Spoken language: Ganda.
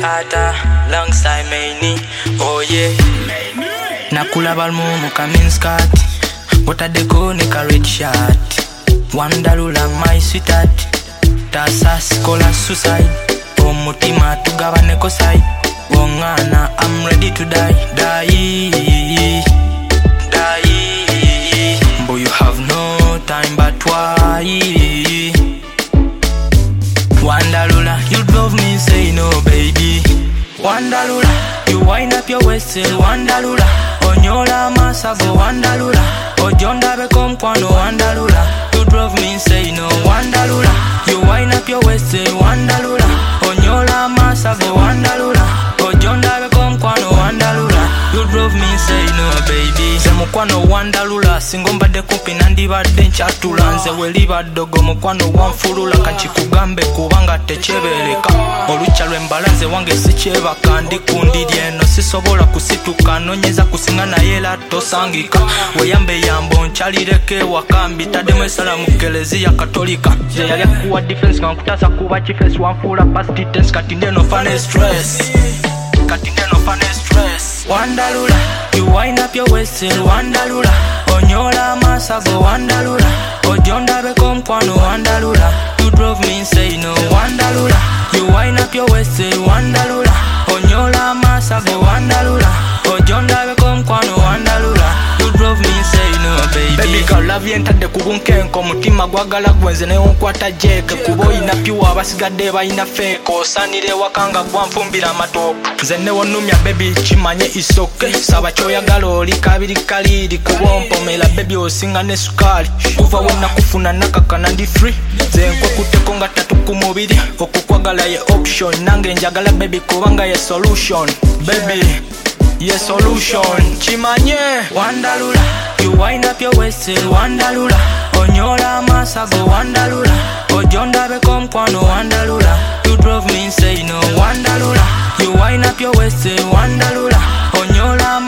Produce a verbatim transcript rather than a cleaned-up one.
Carter, alongside Maini. Oh yeah. Nakula balmumu kamin skirt, but a deco nika red shirt. Wandarula my sweetheart, tasas kola suicide. Omutima tugabane kosai. Wongana, I'm ready to die, die, die. Boy, you have no time but why? Wandarula, you drove me say no baby. Wandarula, you wind up your waist till Wandarula. Onyola masago Wandarula. Ojonda bekom kwano Wandarula. You drove me say no Wandarula. You wind up your waist till Wandarula. Onyola masago Wandarula. Ojonda bekom kwano Wandarula. You drove me say no baby. Ze mukwano Wandarula. Singomba de kumpi nandiba dencha tulanze weliba dogo mukwano wanfulula kanchikugambe kubanga techebereka. Olucha lwembalanze wange sicheba kandi kundidye no sisobola kusituka nonyeza kusingana yela tosangika. Weyambe yambo nchalireke wakambi tademu esala mukelezi ya katolika. Ze yali kuwa defense kankutasa kuwa chifes wanfula past tense katinde no fane stress. Katinde no fane stress. Wandarula, you wind up your waist till Wandarula. Onyola masago Wandarula. Ojonda bekom kwano Wandarula. You drove me say no Wandarula. You wind up your waist till Wandarula. Onyola masago Wandarula. Ojonda bekom kwano Wandarula. You drove me say no baby. Baby girl love yentade kubunkenko mutima gwagala gwenze ne onkwata jeke kubo ina piwa basigadde bayina fake osanire wakanga gwanfumbira matoka nze ne wonumya baby chimanye isoke saba choyagala oli kabiri kaliri kubompomela baby osinga ne sukali kuva wonna kufuna nakakana ndi free nze nkwe kuteko nga tatu ku mubiri okukwagala ye option nange njagala baby kubanga ye solution baby. Yes, solution. Chimanye Wandarula, you wind up your waist till Wandarula. Onyola masago Wandarula. Ojonda bekom kwano Wandarula. You drove me say no Wandarula. You wind up your waist till Wandarula. Onyola